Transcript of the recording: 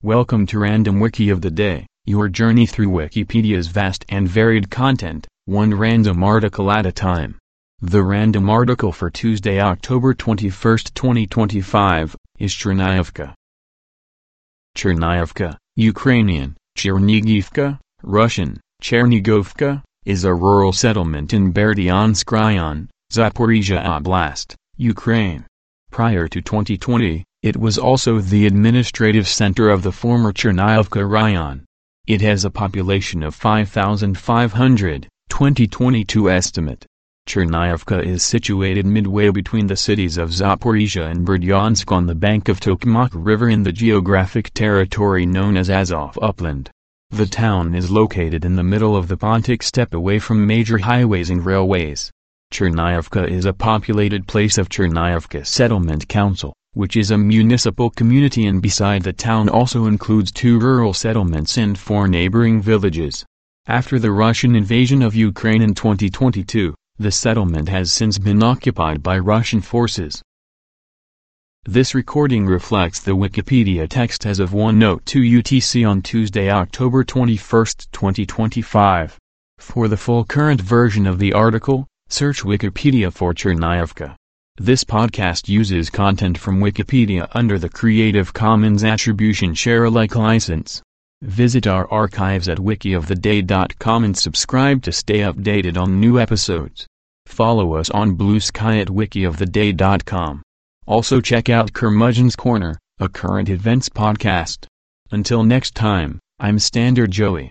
Welcome to Random Wiki of the Day, your journey through Wikipedia's vast and varied content, one random article at a time. The random article for Tuesday, October 21, 2025, is Chernivka. Chernivka, Ukrainian, Chernigivka, Russian, Chernigovka, is a rural settlement in Berdyansk Raion, Zaporizhia Oblast, Ukraine. Prior to 2020, it was also the administrative center of the former Chernivka Raion. It has a population of 5,500, 2022 estimate. Chernivka is situated midway between the cities of Zaporizhia and Berdyansk on the bank of Tokmak River in the geographic territory known as Azov Upland. The town is located in the middle of the Pontic steppe away from major highways and railways. Chernivka is a populated place of Chernivka Settlement Council, which is a municipal community, and beside the town also includes 2 rural settlements and 4 neighboring villages. After the Russian invasion of Ukraine in 2022, the settlement has since been occupied by Russian forces. This recording reflects the Wikipedia text as of 1:02 UTC on Tuesday, October 21, 2025. For the full current version of the article, search Wikipedia for Chernivka. This podcast uses content from Wikipedia under the Creative Commons Attribution Share Alike license. Visit our archives at wikioftheday.com and subscribe to stay updated on new episodes. Follow us on Blue Sky at wikioftheday.com. Also check out Curmudgeon's Corner, a current events podcast. Until next time, I'm Standard Joey.